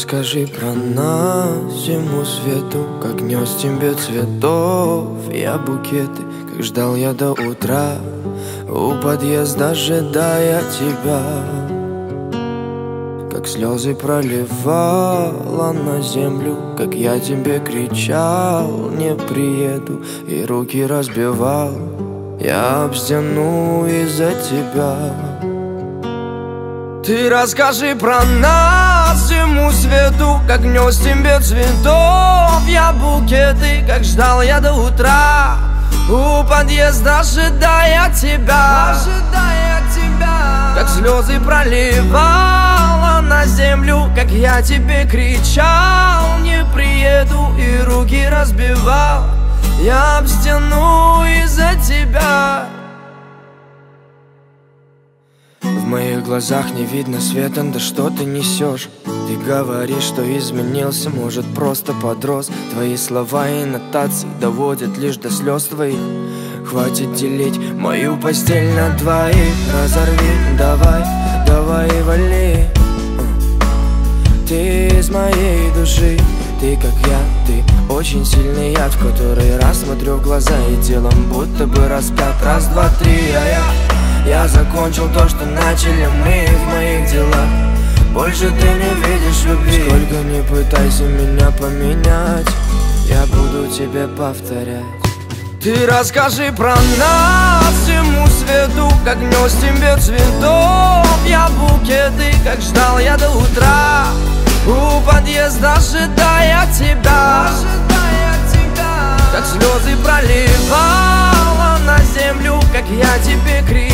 расскажи про нас, зиму свету, как нес тебе цветов. Я букеты, как ждал я до утра, у подъезда ожидая тебя. Как слезы проливала на землю, как я тебе кричал: не приеду, и руки разбивал я об стену из-за тебя. Ты расскажи про нас, зиму свету, как нес тебе цветов. Я букеты, как ждал я до утра, у подъезда ожидая тебя. Как слезы проливала на землю, как я тебе кричал: не приеду, и руки разбивал я об стену из-за тебя. В моих глазах не видно света, да что ты несешь? Ты говоришь, что изменился, может просто подрос. Твои слова и нотации доводят лишь до слез твоих. Хватит делить мою постель на двоих. Разорви, давай, давай и вали. Ты из моей души, ты как я, ты очень сильный яд, в который раз смотрю в глаза и телом будто бы распят. Раз, два, три, я закончил то, что начали мы в моих делах. Больше ты не видишь любви. Сколько не пытайся меня поменять, я буду тебе повторять. Ты расскажи про нас, всему свету, как нес тебе цветов. Я букеты, как ждал я до утра, у подъезда ожидая тебя. Как слезы проливала на землю, как я тебе кричал: